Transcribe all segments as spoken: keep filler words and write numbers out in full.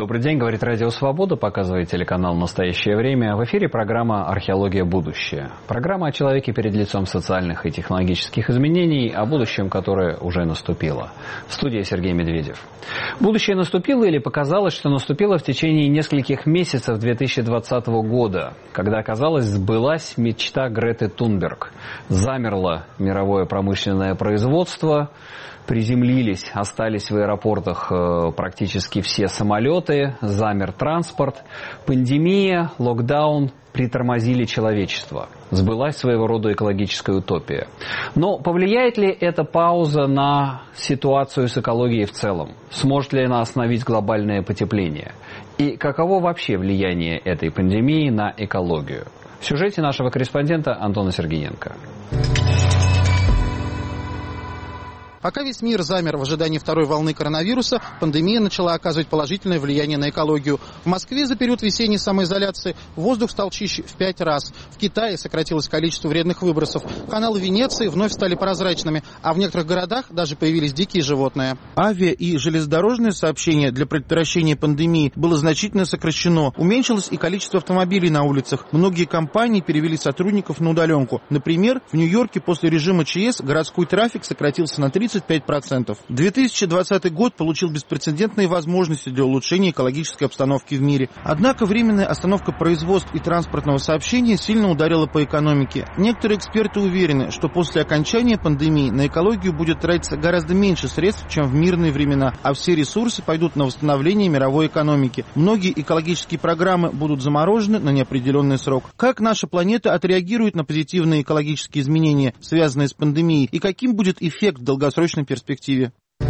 Добрый день, говорит Радио Свобода, показывает телеканал «Настоящее время». В эфире программа «Археология. Будущее». Программа о человеке перед лицом социальных и технологических изменений, о будущем, которое уже наступило. В студии Сергей Медведев. Будущее наступило или показалось, что наступило в течение нескольких месяцев две тысячи двадцатого года, когда, оказалось, сбылась мечта Греты Тунберг. Замерло мировое промышленное производство, приземлились, остались в аэропортах практически все самолеты, замер транспорт, пандемия, локдаун притормозили человечество. Сбылась своего рода экологическая утопия. Но повлияет ли эта пауза на ситуацию с экологией в целом? Сможет ли она остановить глобальное потепление? И каково вообще влияние этой пандемии на экологию? В сюжете нашего корреспондента Антона Сергеенко. Пока весь мир замер в ожидании второй волны коронавируса, пандемия начала оказывать положительное влияние на экологию. В Москве за период весенней самоизоляции воздух стал чище в пять раз. В Китае сократилось количество вредных выбросов. Каналы Венеции вновь стали прозрачными, а в некоторых городах даже появились дикие животные. Авиа- и железнодорожное сообщение для предотвращения пандемии было значительно сокращено. Уменьшилось и количество автомобилей на улицах. Многие компании перевели сотрудников на удаленку. Например, в Нью-Йорке после режима ЧС городской трафик сократился на тридцать пять процентов. две тысячи двадцатый год получил беспрецедентные возможности для улучшения экологической обстановки в мире. Однако временная остановка производств и транспортного сообщения сильно ударила по экономике. Некоторые эксперты уверены, что после окончания пандемии на экологию будет тратиться гораздо меньше средств, чем в мирные времена, а все ресурсы пойдут на восстановление мировой экономики. Многие экологические программы будут заморожены на неопределенный срок. Как наша планета отреагирует на позитивные экологические изменения, связанные с пандемией, и каким будет эффект в долгосрочной перспективе?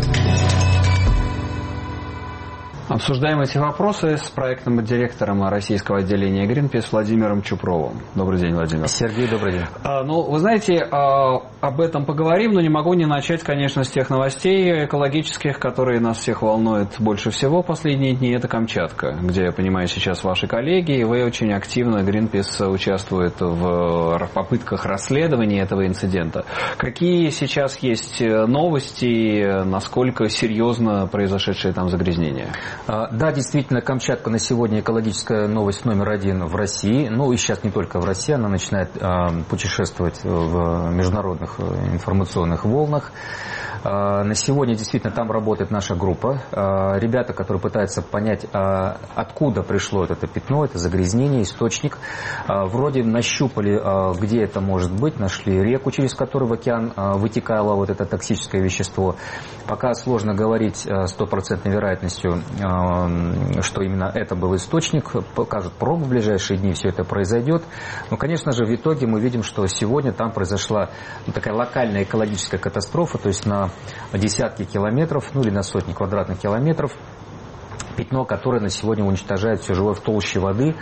Обсуждаем эти вопросы с проектным директором российского отделения Greenpeace Владимиром Чупровым. Добрый день, Владимир. Сергей, добрый день. А, ну, вы знаете, а, об этом поговорим, но не могу не начать, конечно, с тех новостей экологических, которые нас всех волнуют больше всего в последние дни. Это Камчатка, где, я понимаю, сейчас ваши коллеги, и вы очень активно, Greenpeace, участвует в попытках расследования этого инцидента. Какие сейчас есть новости, насколько серьезно произошедшие там загрязнения? Да, действительно, Камчатка на сегодня экологическая новость номер один в России. Ну и сейчас не только в России, она начинает путешествовать в международных информационных волнах. На сегодня действительно там работает наша группа. Ребята, которые пытаются понять, откуда пришло это пятно, это загрязнение, источник. Вроде нащупали, где это может быть, нашли реку, через которую в океан вытекало вот это токсическое вещество. Пока сложно говорить стопроцентной вероятностью, что именно это был источник. Покажут пробы в ближайшие дни, все это произойдет. Но, конечно же, в итоге мы видим, что сегодня там произошла такая локальная экологическая катастрофа, то есть на десятки километров, ну или на сотни квадратных километров. Пятно, которое на сегодня уничтожает все живое в толще воды.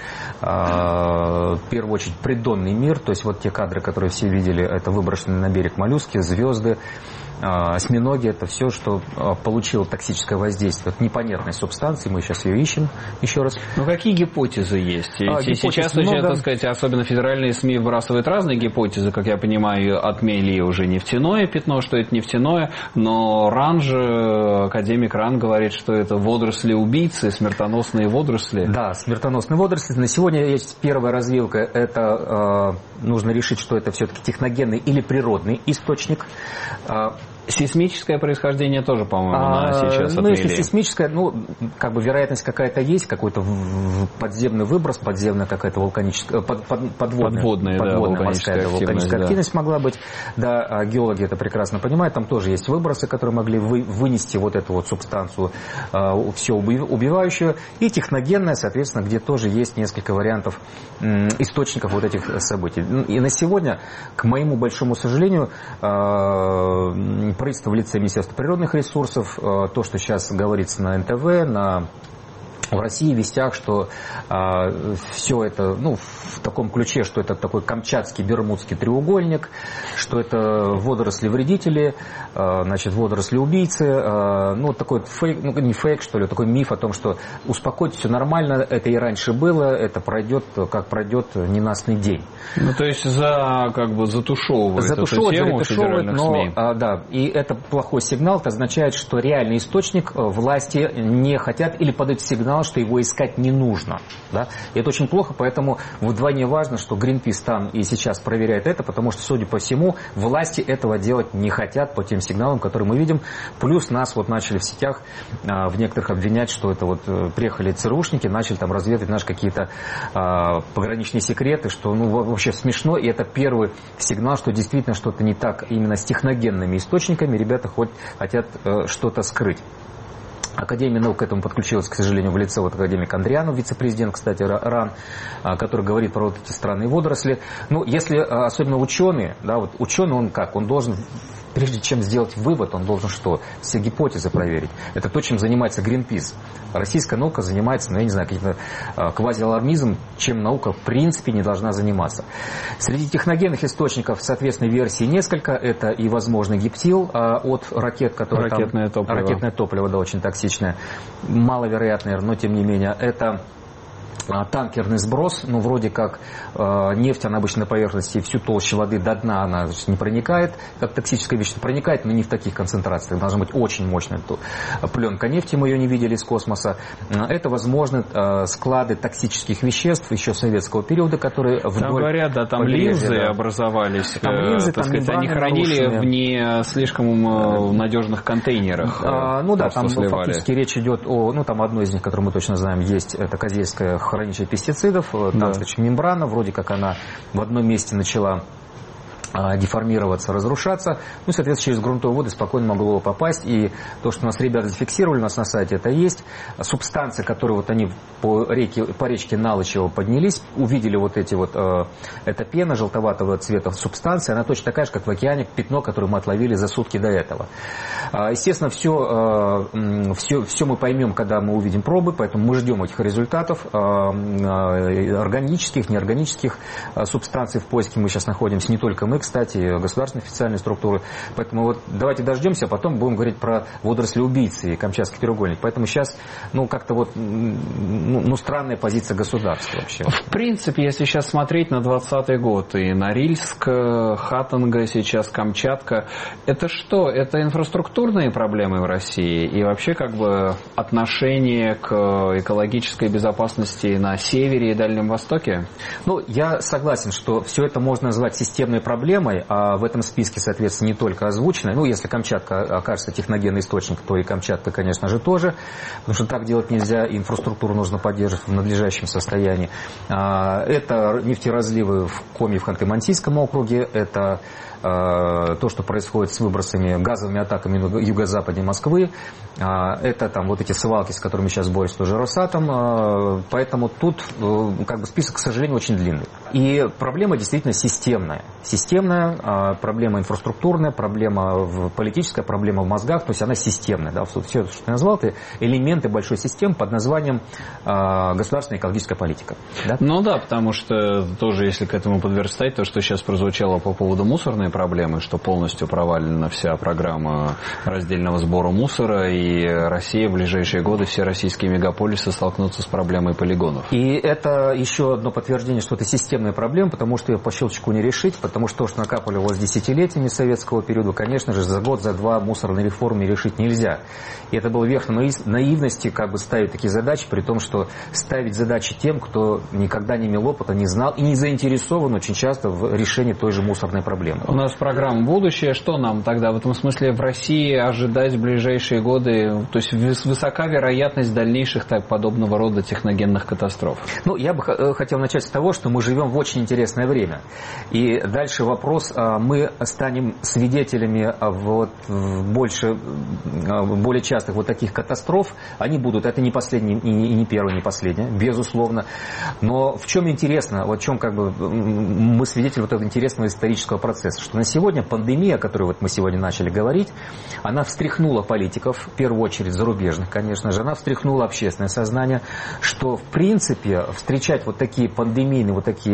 В первую очередь придонный мир, то есть вот те кадры, которые все видели, это выброшенные на берег моллюски, звезды, осьминоги, это все, что получило токсическое воздействие от непонятной субстанции, мы сейчас ее ищем еще раз. Ну какие гипотезы есть? А, гипотез сейчас, много... так сказать, особенно федеральные СМИ выбрасывают разные гипотезы, как я понимаю, отмели уже нефтяное пятно, что это нефтяное, но Ран же, академик Ран говорит, что это водоросли-убийцы, смертоносные водоросли. Да, смертоносные водоросли. На сегодня есть первая развилка, это э, нужно решить, что это все-таки техногенный или природный источник. Сейсмическое происхождение тоже, по-моему, а, сейчас отмели. Ну, если сейсмическое, ну, как бы вероятность какая-то есть, какой-то подземный выброс, подземная какая-то вулканическая, под, под, подводная, подводная, подводная да, вулканическая, морская, активность, вулканическая да. активность могла быть. Да, геологи это прекрасно понимают, там тоже есть выбросы, которые могли вы, вынести вот эту вот субстанцию э, все убивающую. И техногенная, соответственно, где тоже есть несколько вариантов э, источников вот этих событий. И на сегодня, к моему большому сожалению, э, правительство в лице Министерства природных ресурсов, то, что сейчас говорится на эн тэ вэ, на в России вестях, что э, все это, ну, в таком ключе, что это такой камчатский бермудский треугольник, что это водоросли-вредители, э, значит, водоросли-убийцы, э, ну, такой фейк, ну, не фейк, что ли, такой миф о том, что успокойтесь, все нормально, это и раньше было, это пройдет, как пройдет ненастный день. Ну, то есть, за, как бы, затушевывает затушевывает, эту тему федеральных но, СМИ. А, да, и это плохой сигнал, это означает, что реальный источник власти не хотят или подают сигнал, сигнал, что его искать не нужно. Да? И это очень плохо, поэтому вдвойне важно, что Greenpeace там и сейчас проверяет это, потому что, судя по всему, власти этого делать не хотят по тем сигналам, которые мы видим. Плюс нас вот начали в сетях в некоторых обвинять, что это вот приехали ЦРУшники, начали там разведывать наши какие-то пограничные секреты, что ну, вообще смешно, и это первый сигнал, что действительно что-то не так именно с техногенными источниками, ребята хоть хотят что-то скрыть. Академия наук к этому подключилась, к сожалению, в лице вот академика Андрианова, вице-президент, кстати, РАН, который говорит про вот эти странные водоросли. Ну, если особенно ученые, да, вот ученый, он как, он должен, прежде чем сделать вывод, он должен что? Все гипотезы проверить. Это то, чем занимается Greenpeace. Российская наука занимается, ну, я не знаю, каким-то квазиалармизмом, чем наука в принципе не должна заниматься. Среди техногенных источников, соответственно, версий несколько. Это и, возможно, гептил от ракет, которые ракетное там... топливо. Ракетное топливо, да, очень токсичное. Маловероятное, но тем не менее. Это танкерный сброс, ну, вроде как э, нефть, она обычно на поверхности, всю толщу воды до дна, она, значит, не проникает, как токсическое вещество проникает, но не в таких концентрациях. Должна быть очень мощная пленка нефти, мы ее не видели из космоса. Это, возможно, э, склады токсических веществ еще советского периода, которые вдоль там говорят, да, там линзы да. образовались, там линзы, так там сказать, они хранили нарушены. В не слишком надежных контейнерах. А, ну да, там фактически речь идет о, ну там одно из них, которое мы точно знаем, есть, это Козельская хранилище пестицидов, там, да. значит, мембрана, вроде как она в одном месте начала деформироваться, разрушаться, ну, соответственно, через грунтовые воды спокойно могло попасть, и то, что у нас ребята зафиксировали, у нас на сайте это есть, субстанции, которые вот они по реке, по речке Налычево поднялись, увидели вот эти вот, э, это пена желтоватого цвета субстанции, она точно такая же, как в океане, пятно, которое мы отловили за сутки до этого. Естественно, все, э, все, все мы поймем, когда мы увидим пробы, поэтому мы ждем этих результатов, э, органических, неорганических субстанций в поиске мы сейчас находимся, не только мы, кстати, государственные официальные структуры. Поэтому вот давайте дождемся, а потом будем говорить про водоросли-убийцы и камчатский треугольник. Поэтому сейчас, ну, как-то вот, ну, ну, странная позиция государства вообще. В принципе, если сейчас смотреть на двадцатый год, и Норильск, Хаттанга, сейчас Камчатка, это что? Это инфраструктурные проблемы в России и вообще как бы отношение к экологической безопасности на севере и Дальнем Востоке? Ну, я согласен, что все это можно назвать системной проблемой. А в этом списке, соответственно, не только озвучено. Ну, если Камчатка окажется техногенный источник, то и Камчатка, конечно же, тоже. Потому что так делать нельзя, и инфраструктуру нужно поддерживать в надлежащем состоянии. Это нефтеразливы в Коми, в Ханты-Мансийском округе. Это то, что происходит с выбросами, газовыми атаками на юго-западе Москвы. Это там вот эти свалки, с которыми сейчас борется тоже Росатом. Поэтому тут как бы список, к сожалению, очень длинный. И проблема действительно системная. Системная, проблема инфраструктурная, проблема политическая, проблема в мозгах. То есть она системная. Да? Все, что ты назвал, это элементы большой системы под названием государственная экологическая политика. Да? Ну да, потому что тоже, если к этому подверстать, то, что сейчас прозвучало по поводу мусорной проблемы, что полностью провалена вся программа раздельного сбора мусора, и Россия в ближайшие годы, все российские мегаполисы столкнутся с проблемой полигонов. И это еще одно подтверждение, что это системная проблема, потому что ее по щелчку не решить, потому что то, что накапливалось десятилетиями советского периода, конечно же, за год, за два мусорной реформы решить нельзя. И это был верх наивности, как бы ставить такие задачи, при том, что ставить задачи тем, кто никогда не имел опыта, не знал и не заинтересован очень часто в решении той же мусорной проблемы. У нас программа «Будущее». Что нам тогда в этом смысле в России ожидать в ближайшие годы? То есть высока вероятность дальнейших так, подобного рода техногенных катастроф? Ну, я бы хотел начать с того, что мы живем в очень интересное время. И дальше вопрос, мы станем свидетелями вот больше, более частых вот таких катастроф. Они будут, это не последний, и не первый, не последний, безусловно. Но в чем интересно, вот в чем как бы мы свидетели вот этого интересного исторического процесса, что на сегодня пандемия, о которой вот мы сегодня начали говорить, она встряхнула политиков, в первую очередь зарубежных, конечно же, она встряхнула общественное сознание, что в принципе встречать вот такие пандемийные, вот такие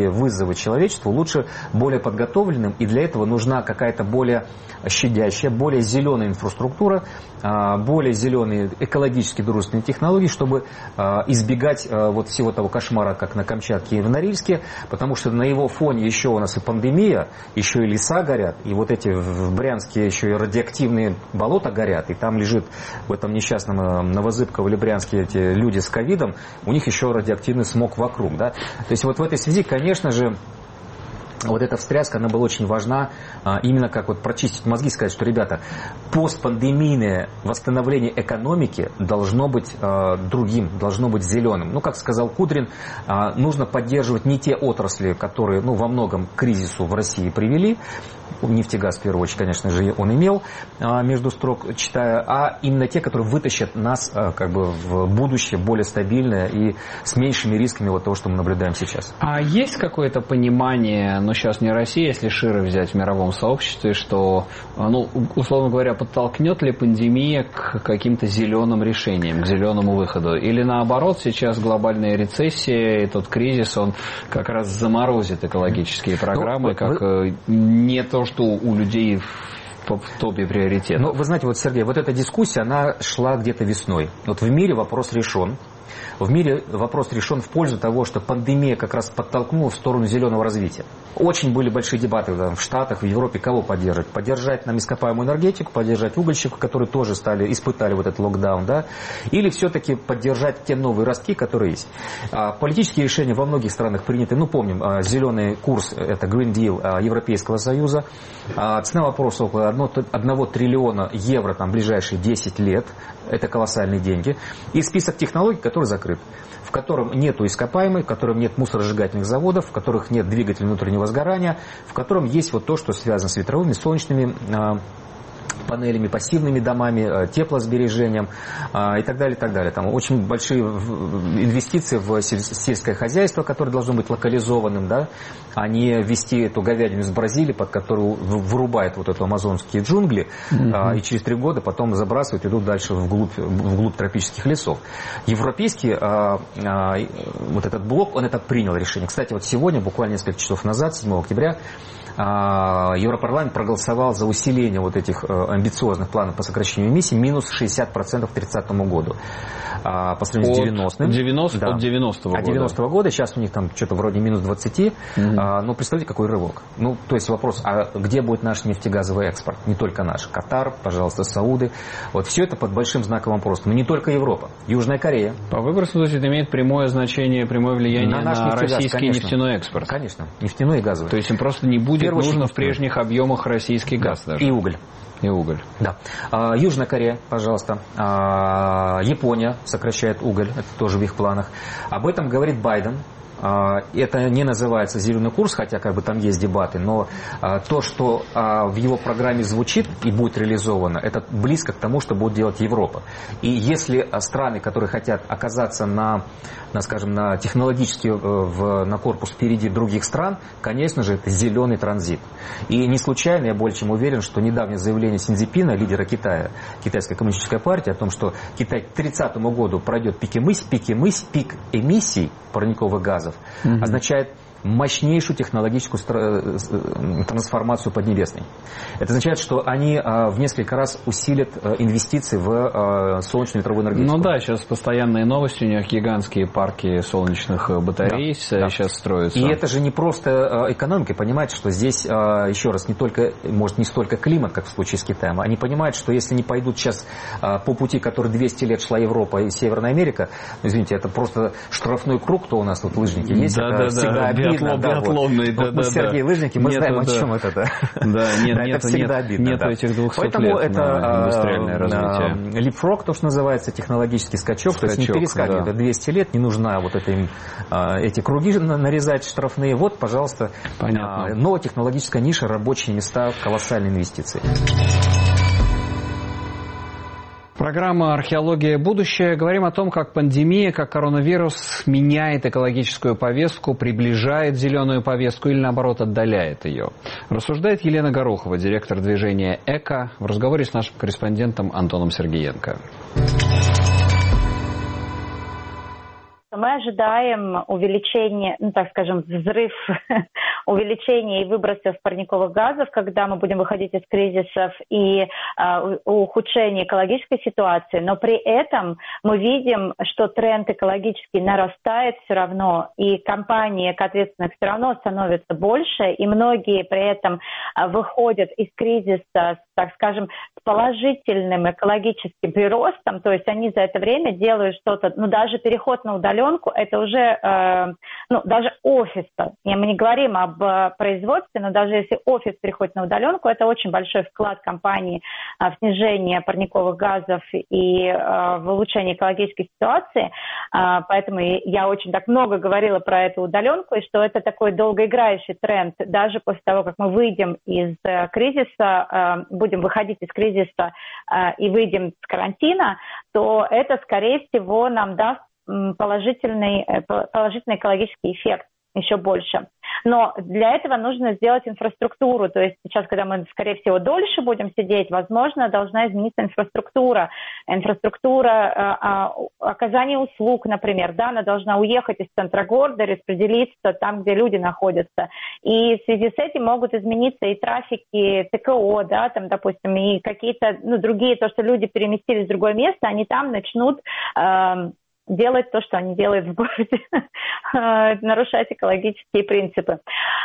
основные вызовы человечеству, лучше более подготовленным, и для этого нужна какая-то более щадящая, более зеленая инфраструктура, более зеленые экологически дружественные технологии, чтобы избегать вот всего того кошмара, как на Камчатке и в Норильске, потому что на его фоне еще у нас и пандемия, еще и леса горят, и вот эти в Брянске еще и радиоактивные болота горят, и там лежит в этом несчастном Новозыбково или Брянске эти люди с ковидом, у них еще радиоактивный смог вокруг. Да? То есть вот в этой связи, конечно же, вот эта встряска, она была очень важна, именно как вот прочистить мозги, сказать, что, ребята, постпандемийное восстановление экономики должно быть э, другим, должно быть зеленым. Ну, как сказал Кудрин, э, нужно поддерживать не те отрасли, которые, ну, во многом к кризису в России привели, нефтегаз, в первую очередь, конечно же, он имел, э, между строк читая, а именно те, которые вытащат нас э, как бы в будущее более стабильное и с меньшими рисками вот того, что мы наблюдаем сейчас. А есть какое-то понимание, ну, сейчас не Россия, если шире взять в мировом сообществе, что, ну, условно говоря, подтолкнет ли пандемия к каким-то зеленым решениям, к зеленому выходу? Или наоборот, сейчас глобальная рецессия и тот кризис, он как раз заморозит экологические программы, ну, как вы... не то, что у людей в топе приоритетов? Ну, вы знаете, вот, Сергей, вот эта дискуссия, она шла где-то весной. Вот в мире вопрос решен. В мире вопрос решен в пользу того, что пандемия как раз подтолкнула в сторону зеленого развития. Очень были большие дебаты в Штатах, в Европе, кого поддерживать. Поддержать нам ископаемую энергетику, поддержать угольщиков, которые тоже стали, испытали вот этот локдаун, да, или все-таки поддержать те новые ростки, которые есть. Политические решения во многих странах приняты. Ну, помним, зеленый курс, это Green Deal Европейского Союза. Цена вопроса около одного триллиона евро там, в ближайшие десять лет. Это колоссальные деньги. И список технологий, который закрыт, в котором нет ископаемых, в котором нет мусоросжигательных заводов, в которых нет двигателей внутреннего сгорания, в котором есть вот то, что связано с ветровыми, солнечными панелями, пассивными домами, теплосбережением и так далее, и так далее. Там очень большие инвестиции в сельское хозяйство, которое должно быть локализованным, да, а не ввести эту говядину из Бразилии, под которую вырубают вот эту амазонские джунгли, mm-hmm. и через три года потом забрасывают, идут дальше вглубь, вглубь тропических лесов. Европейский а, а, вот этот блок, он это принял решение. Кстати, вот сегодня, буквально несколько часов назад, седьмого октября, Европарламент проголосовал за усиление вот этих амбициозных планов по сокращению эмиссий минус шестьдесят процентов к тридцатому году. По сравнению с девяностым. девяностого, да. От девяностого года. От девяностого года. Сейчас у них там что-то вроде минус двадцать. Угу. Но представьте, какой рывок. Ну, то есть вопрос, а где будет наш нефтегазовый экспорт? Не только наш. Катар, пожалуйста, Сауды. Вот все это под большим знаком вопроса. Но не только Европа. Южная Корея. По выбору, это имеет прямое значение, прямое влияние на, наш на нефтегаз, российский конечно. Нефтяной экспорт. Конечно. Нефтяной и газовый. То есть им просто не будет нужно в прежних объемах российский газ да. даже. И уголь. И уголь. Да. А, Южная Корея, пожалуйста. А, Япония сокращает уголь. Это тоже в их планах. Об этом говорит Байден. Это не называется зеленый курс, хотя как бы там есть дебаты, но то, что в его программе звучит и будет реализовано, это близко к тому, что будет делать Европа. И если страны, которые хотят оказаться на, на скажем, на технологически в, на корпус впереди других стран, конечно же, это зеленый транзит. И не случайно, я более чем уверен, что недавнее заявление Си Цзиньпина, лидера Китая, Китайской коммунистической партии, о том, что Китай к тридцатому году пройдет пик эмиссий, пик эмиссий, пик эмиссий парниковых газов, Mm-hmm. означает мощнейшую технологическую трансформацию Поднебесной. Это означает, что они в несколько раз усилят инвестиции в солнечную ветровую энергетику. Ну да, сейчас постоянные новости, у них гигантские парки солнечных батарей да, сейчас да. строятся. И это же не просто экономика, понимаете, что здесь, еще раз, не только, может, не столько климат, как в случае с Китаем, они понимают, что если не пойдут сейчас по пути, который двести лет шла Европа и Северная Америка, извините, это просто штрафной круг, кто у нас тут лыжники есть, да, это да, всегда да. обидно. Биатлон, да, биатлонный, вот. да, вот мы да, с Сергей да. Лыжники, мы нет, знаем, да. о чем это. Да, нет, да, нет, это всегда нет, обидно. Нет да. этих двухсот Поэтому лет это на индустриальное развитие. Leapfrog, то, что называется, технологический скачок, скачок то есть не перескакивает, да. двести лет, не нужно вот это им, эти круги нарезать штрафные. Вот, пожалуйста, понятно. Новая технологическая ниша, рабочие места, колоссальные инвестиции. Программа «Археология. Будущее». Говорим о том, как пандемия, как коронавирус меняет экологическую повестку, приближает зеленую повестку или, наоборот, отдаляет ее. Рассуждает Елена Горохова, директор движения «Эко», в разговоре с нашим корреспондентом Антоном Сергеенко. что мы ожидаем увеличения, ну так скажем, взрыв увеличения и выбросов парниковых газов, когда мы будем выходить из кризисов, и uh, ухудшение экологической ситуации, но при этом мы видим, что тренд экологический нарастает все равно, и компании ответственных все равно становятся больше, и многие при этом uh, выходят из кризиса, так скажем, с положительным экологическим приростом, то есть они за это время делают что-то, ну даже переход на удаленку, это уже, э, ну даже офис, мы не говорим об э, производстве, но даже если офис переходит на удаленку, это очень большой вклад компании э, в снижение парниковых газов и э, в улучшение экологической ситуации, э, поэтому я очень так много говорила про эту удаленку, и что это такой долгоиграющий тренд, даже после того, как мы выйдем из э, кризиса, э, будем выходить из кризиса э, и выйдем с карантина, то это, скорее всего, нам даст положительный, положительный экологический эффект еще больше. Но для этого нужно сделать инфраструктуру. То есть сейчас, когда мы, скорее всего, дольше будем сидеть, возможно, должна измениться инфраструктура. Инфраструктура э, оказания услуг, например. Да, она должна уехать из центра города, распределиться там, где люди находятся. И в связи с этим могут измениться и трафики ТКО, да, там, допустим, и какие-то, ну, другие, то, что люди переместились в другое место, они там начнут... Э, делать то, что они делают в городе, нарушать экологические принципы.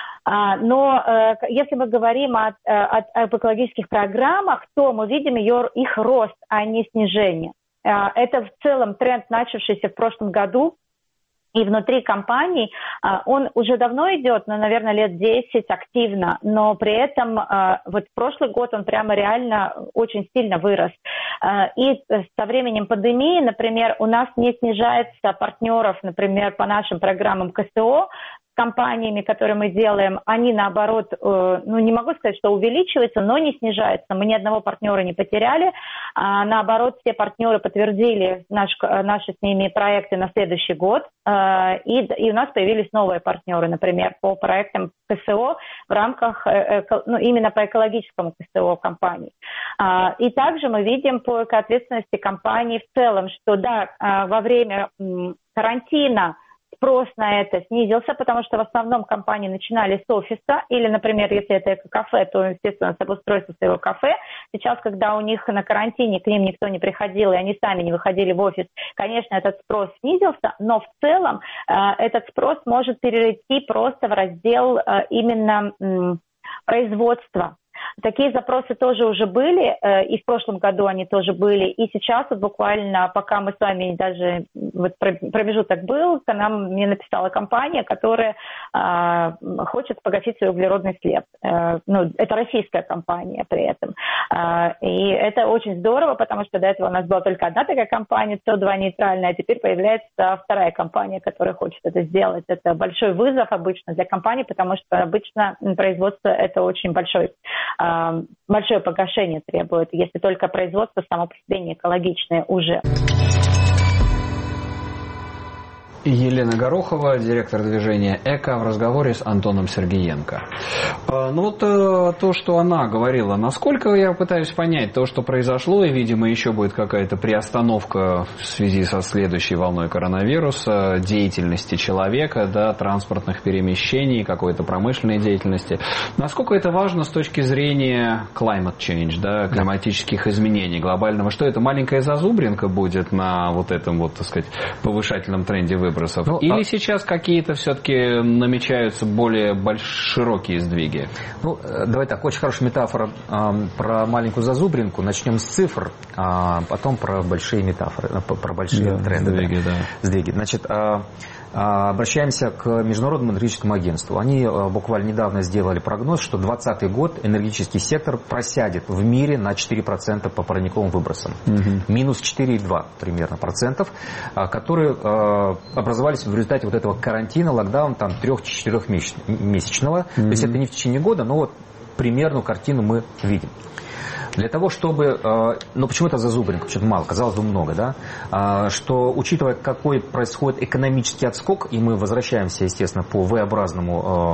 Но если мы говорим о, о, об экологических программах, то мы видим ее, их рост, а не снижение. Это в целом тренд, начавшийся в прошлом году. И внутри компаний он уже давно идет, ну, наверное, лет десять активно, но при этом вот прошлый год он прямо реально очень сильно вырос. И со временем пандемии, например, у нас не снижается партнеров, например, по нашим программам КСО, компаниями, которые мы делаем, они, наоборот, ну, не могу сказать, что увеличиваются, но не снижаются. Мы ни одного партнера не потеряли. А, наоборот, все партнеры подтвердили наш, наши с ними проекты на следующий год. А, и, и у нас появились новые партнеры, например, по проектам КСО в рамках, ну, именно по экологическому КСО компаний. А, и также мы видим по экоответственности компаний в целом, что, да, во время карантина спрос на это снизился, потому что в основном компании начинали с офиса, или, например, если это эко-кафе, то, естественно, с обустройства своего кафе. Сейчас, когда у них на карантине к ним никто не приходил, и они сами не выходили в офис, конечно, этот спрос снизился, но в целом э, этот спрос может перейти просто в раздел э, именно э, производства. Такие запросы тоже уже были, и в прошлом году они тоже были, и сейчас вот буквально, пока мы с вами даже, вот промежуток был, к нам мне написала компания, которая э, хочет погасить свой углеродный след. Э, ну, это российская компания при этом. Э, и это очень здорово, потому что до этого у нас была только одна такая компания, си о два нейтральная, а теперь появляется вторая компания, которая хочет это сделать. Это большой вызов обычно для компаний, потому что обычно производство это очень большой большое погашение требует, если только производство само по себе не экологичное уже. Елена Горохова, директор движения «Эко», в разговоре с Антоном Сергеенко. Ну вот то, что она говорила, насколько я пытаюсь понять то, что произошло, и, видимо, еще будет какая-то приостановка в связи со следующей волной коронавируса, деятельности человека, да, транспортных перемещений, какой-то промышленной деятельности. Насколько это важно с точки зрения climate change, да, климатических изменений глобального? Что это, маленькая зазубринка будет на вот этом, вот, так сказать, повышательном тренде выборов? Ну, Или а... сейчас какие-то все-таки намечаются более больш... широкие сдвиги? Ну, давай так, очень хорошая метафора э, про маленькую зазубринку. Начнем с цифр, а потом про большие метафоры, про большие да, тренды. Сдвиги, да. Сдвиги. Значит, э, обращаемся к Международному энергетическому агентству. Они буквально недавно сделали прогноз, что двадцатый год энергетический сектор просядет в мире на четыре процента по парниковым выбросам. Угу. Минус четыре целых два десятых примерно процентов, которые образовались в результате вот этого карантина, локдауна там трех-четырехмесячного. Угу. То есть это не в течение года, но вот примерную картину мы видим. Для того, чтобы... Ну, почему это зазубринка? Почему мало? Казалось бы, много, да? Что, учитывая, какой происходит экономический отскок, и мы возвращаемся, естественно, по V-образному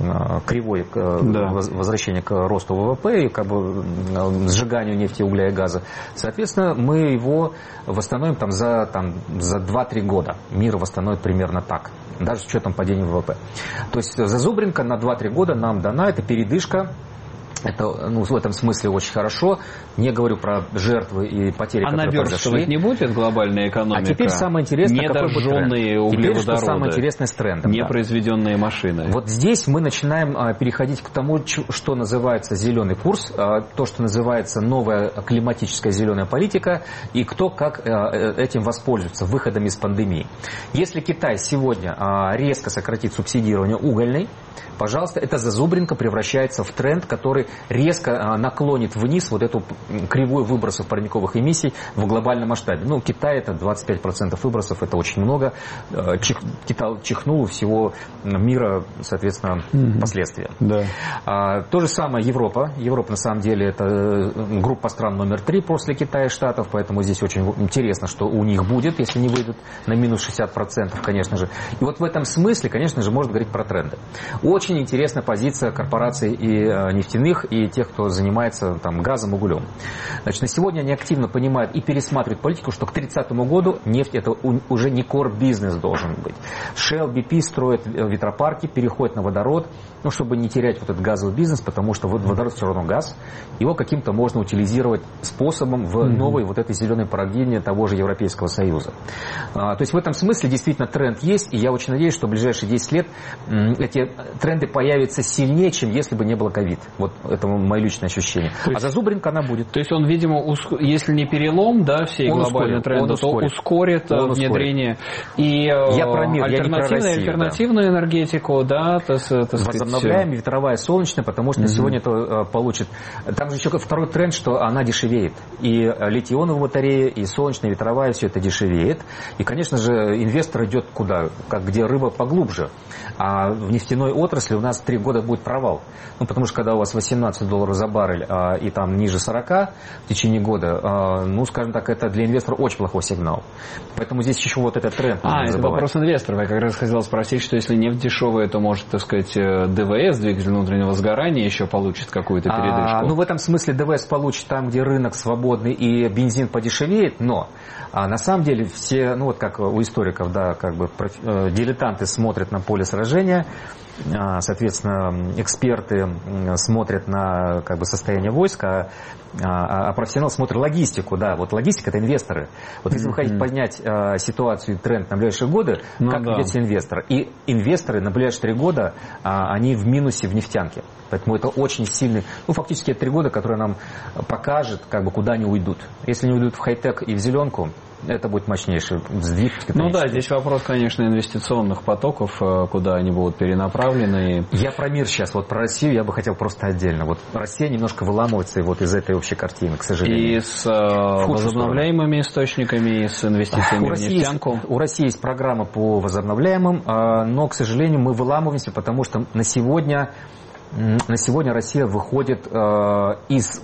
кривой да. возвращения к росту ВВП и как бы сжиганию нефти, угля и газа, соответственно, мы его восстановим там, за, там, за два-три года. Мир восстановит примерно так, даже с учетом падения ВВП. То есть зазубринка на два-три года нам дана, это передышка. Это, ну, в этом смысле очень хорошо. Не говорю про жертвы и потери, а которые произошли. А не будет глобальная экономика? А теперь самое интересное, недожженные углеводороды, теперь, что самое интересное с трендом. Непроизведенные да. машины. Вот здесь мы начинаем а, переходить к тому, что называется зеленый курс, а, то, что называется новая климатическая зеленая политика, и кто как а, этим воспользуется, выходом из пандемии. Если Китай сегодня а, резко сократит субсидирование угольной, пожалуйста, эта зазубринка превращается в тренд, который резко наклонит вниз вот эту кривую выбросов парниковых эмиссий в глобальном масштабе. Ну, Китай это двадцать пять процентов выбросов, это очень много. Чих, Китай чихнул всего мира, соответственно, mm-hmm. последствия. Да. А, то же самое Европа. Европа, на самом деле, это группа стран номер три после Китая и Штатов, поэтому здесь очень интересно, что у них будет, если не выйдут на минус шестьдесят процентов, конечно же. И вот в этом смысле, конечно же, можно говорить про тренды. Очень интересная позиция корпораций и э, нефтяных, и тех, кто занимается там, газом, углем. Значит, на сегодня они активно понимают и пересматривают политику, что к тридцатому году нефть это у, уже не core-бизнес должен быть. Shell, би пи строят ветропарки, переходят на водород, ну, чтобы не терять вот этот газовый бизнес, потому что водород все равно газ. Его каким-то можно утилизировать способом в mm-hmm. новой вот этой зеленой парадигме того же Европейского Союза. А, то есть в этом смысле действительно тренд есть, и я очень надеюсь, что в ближайшие десять лет м, эти тренды появятся сильнее, чем если бы не было ковид. Вот это мое личное ощущение. То есть, а зазубринка она будет. То есть он, видимо, уск... если не перелом, да, всей он глобальной ускорит, тренда, то ускорит, ускорит он внедрение. Ускорит. И я про мир, альтернативную, я не про Россию, альтернативную да. энергетику, да, то, то, возобновляем ветровая, солнечная, потому что mm-hmm. сегодня это uh, получит. Там же еще второй тренд, что она дешевеет. И литий-ионовые батареи, и солнечная, ветровая, все это дешевеет. И, конечно же, инвестор идет куда? Как, где рыба поглубже. А в нефтяной отрасли у нас три года будет провал. Ну, потому что когда у вас восемнадцать долларов за баррель а, и там ниже сорока в течение года, а, ну, скажем так, это для инвестора очень плохой сигнал. Поэтому здесь еще вот этот тренд. А, это вопрос инвесторов. Я как раз хотел спросить, что если нефть дешевая, то может, так сказать, ДВС, двигатель внутреннего сгорания, еще получит какую-то передышку? А, ну, в этом смысле ДВС получит там, где рынок свободный и бензин подешевеет, но а, на самом деле все, ну, вот как у историков, да, как бы дилетанты смотрят на поле сражения, соответственно, эксперты смотрят на как бы состояние войска, а, а профессионал смотрит логистику, да, вот логистика это инвесторы. Вот если вы хотите поднять а, ситуацию и тренд на ближайшие годы, ну, как да. ведется инвестор? И инвесторы на ближайшие три года, а, они в минусе в нефтянке. Поэтому это очень сильный, ну, фактически это три года, которые нам покажет, как бы, куда они уйдут. Если они уйдут в хай-тек и в зеленку, это будет мощнейший сдвиг. Ну да, здесь вопрос, конечно, инвестиционных потоков, куда они будут перенаправлены. Я про мир сейчас, вот про Россию я бы хотел просто отдельно. Вот Россия немножко выламывается вот из этой общей картины, к сожалению. И с возобновляемыми источниками, и с инвестициями у в нефтянку. Есть, у России есть программа по возобновляемым, но, к сожалению, мы выламываемся, потому что на сегодня, на сегодня Россия выходит из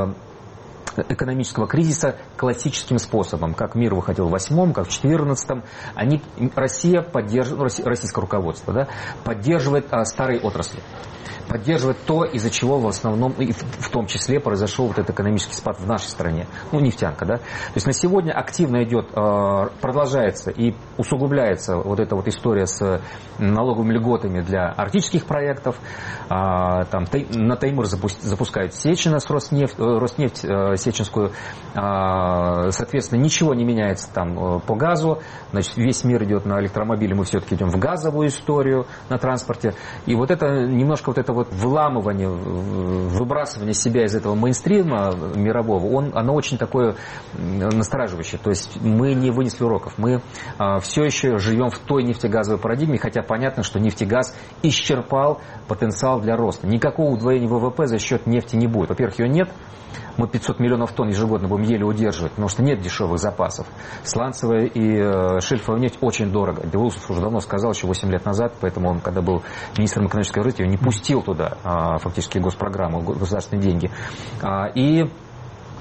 экономического кризиса классическим способом, как мир выходил в восьмом, как в четырнадцатом. Они, Россия поддерживает, российское руководство, да, поддерживает а, старые отрасли, поддерживает то, из-за чего в основном, и в, в том числе, произошел вот этот экономический спад в нашей стране, ну, нефтянка, да. То есть на сегодня активно идет, а, продолжается и усугубляется вот эта вот история с налоговыми льготами для арктических проектов. А, там, на Таймыр запускают Сечина с Роснефть, Роснефть Сеченскую. Соответственно, ничего не меняется там по газу. Значит, весь мир идет на электромобили, мы все-таки идем в газовую историю на транспорте. И вот это немножко вот это вот выламывание, выбрасывание себя из этого мейнстрима мирового, он, оно очень такое настораживающее. То есть мы не вынесли уроков. Мы все еще живем в той нефтегазовой парадигме, хотя понятно, что нефтегаз исчерпал потенциал для роста. Никакого удвоения ВВП за счет нефти не будет. Во-первых, ее нет. Мы пятьсот миллионов тонн ежегодно будем еле удерживать, потому что нет дешевых запасов. Сланцевая и шельфовая нефть очень дорого. Белоусов уже давно сказал, еще восемь лет назад, поэтому он, когда был министром экономического развития, не пустил туда фактически госпрограмму, государственные деньги. И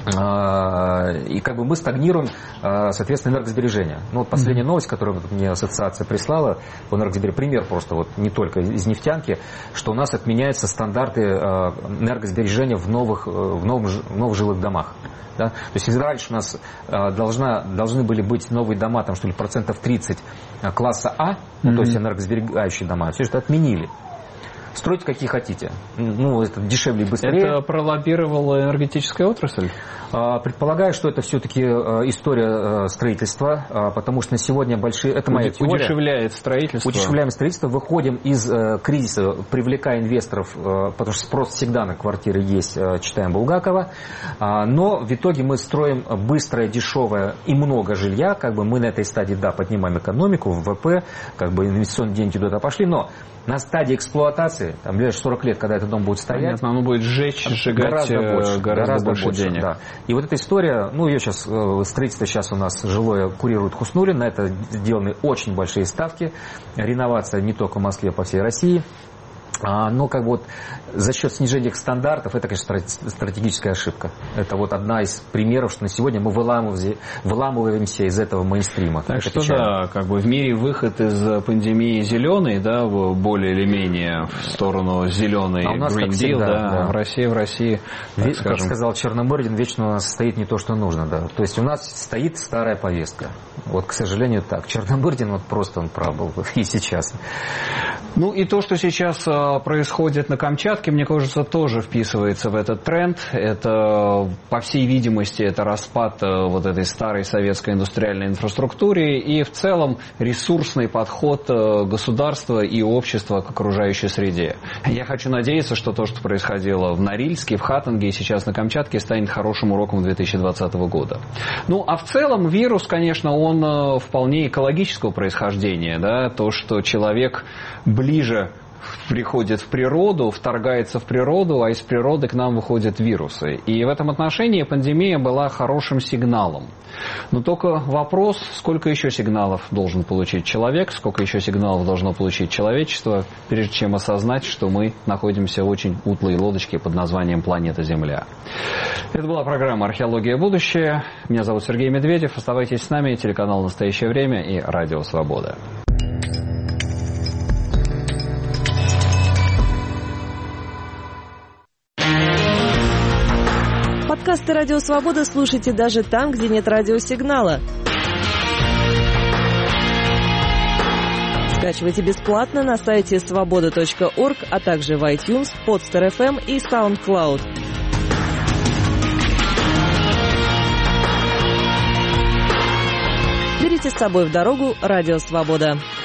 И как бы мы стагнируем, соответственно, энергосбережение. Ну, вот последняя mm-hmm. новость, которую мне ассоциация прислала по энергосбережению, пример просто вот не только из нефтянки, что у нас отменяются стандарты энергосбережения в новых, в новых, в новых жилых домах. Да? То есть если раньше у нас должна, должны были быть новые дома, там что ли, процентов тридцать класса А, mm-hmm. ну, то есть энергосберегающие дома, все это отменили. Стройте какие хотите. Ну, это дешевле и быстрее. Это пролоббировала энергетическая отрасль? Предполагаю, что это все-таки история строительства, потому что на сегодня большие... Это моя теория. Удешевляет строительство. Удешевляем строительство, выходим из кризиса, привлекая инвесторов, потому что спрос всегда на квартиры есть, читаем Булгакова. Но в итоге мы строим быстрое, дешевое и много жилья. Как бы мы на этой стадии, да, поднимаем экономику, ВВП, как бы инвестиционные деньги туда пошли, но на стадии эксплуатации, там, в ближайшие сорок лет, когда этот дом будет стоять... Понятно, оно будет сжечь, сжигать гораздо больше, гораздо, гораздо больше, больше денег. Да. И вот эта история, ну, ее сейчас, строительство сейчас у нас жилое курирует Хуснуллин, на это сделаны очень большие ставки, реновация не только в Москве, а по всей России. Но как бы вот за счет снижения их стандартов, это, конечно, стратегическая ошибка. Это вот одна из примеров, что на сегодня мы выламываемся, выламываемся из этого мейнстрима. Так это что печально. Да, как бы в мире выход из пандемии зеленый, да, более или менее в сторону зеленый а у нас, Green Deal, всегда, да, да. в России, в России, так Ведь, скажем. Как сказал Черномырдин, вечно у нас стоит не то, что нужно, да. То есть у нас стоит старая повестка. Вот, к сожалению, так. Черномырдин, вот просто он прав был и сейчас. Ну и то, что сейчас происходит на Камчатке, мне кажется, тоже вписывается в этот тренд. Это, по всей видимости, это распад вот этой старой советской индустриальной инфраструктуры и в целом ресурсный подход государства и общества к окружающей среде. Я хочу надеяться, что то, что происходило в Норильске, в Хаттенге и сейчас на Камчатке, станет хорошим уроком две тысячи двадцатого года. Ну, а в целом вирус, конечно, он вполне экологического происхождения, да, то, что человек ближе приходит в природу, вторгается в природу, а из природы к нам выходят вирусы. И в этом отношении пандемия была хорошим сигналом. Но только вопрос, сколько еще сигналов должен получить человек, сколько еще сигналов должно получить человечество, прежде чем осознать, что мы находимся в очень утлой лодочке под названием «Планета Земля». Это была программа «Археология. Будущее». Меня зовут Сергей Медведев. Оставайтесь с нами. Телеканал «Настоящее время» и Радио Свобода. Подкасты «Радио Свобода» слушайте даже там, где нет радиосигнала. Скачивайте бесплатно на сайте свобода точка орг, а также в iTunes, Podster эф эм и SoundCloud. Берите с собой в дорогу «Радио Свобода».